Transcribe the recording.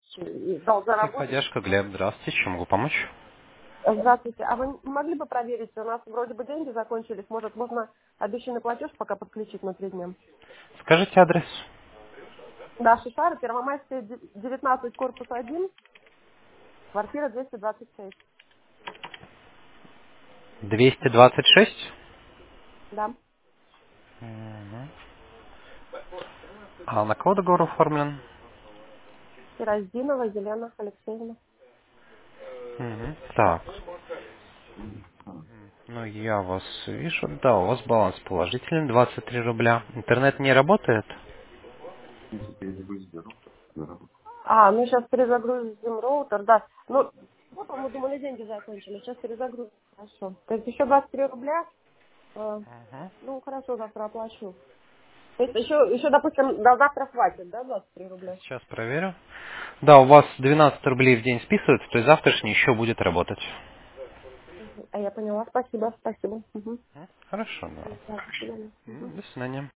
дал заработать. Техподдержка, Глеб, здравствуйте, чем могу помочь? Здравствуйте. А вы не могли бы проверить, у нас вроде бы деньги закончились, может, можно обещанный платеж пока подключить на 3 дня? Скажите адрес. Да, Шишара, Первомайская, 19, корпус 1, квартира 226. 226. Да. Мгм. А на кого договор оформлен? Сираздинова Елена Алексеевна. Мгм. Так, ну я вас вижу, да, у вас баланс положительный, 23 рубля. Интернет не работает? А, ну сейчас перезагрузим роутер, да. Ну, вот мы думали, деньги закончились, сейчас перезагрузим. Хорошо. То есть еще 23 рубля, Мгм. ну, хорошо, завтра оплачу. То есть еще, допустим, до завтра хватит, да, 23 рубля? Сейчас проверю. Да, у вас 12 рублей в день списывается, то есть завтрашний еще будет работать. А я поняла, спасибо, спасибо. Угу. Хорошо, да. Да, до свидания. Мгм. До свидания.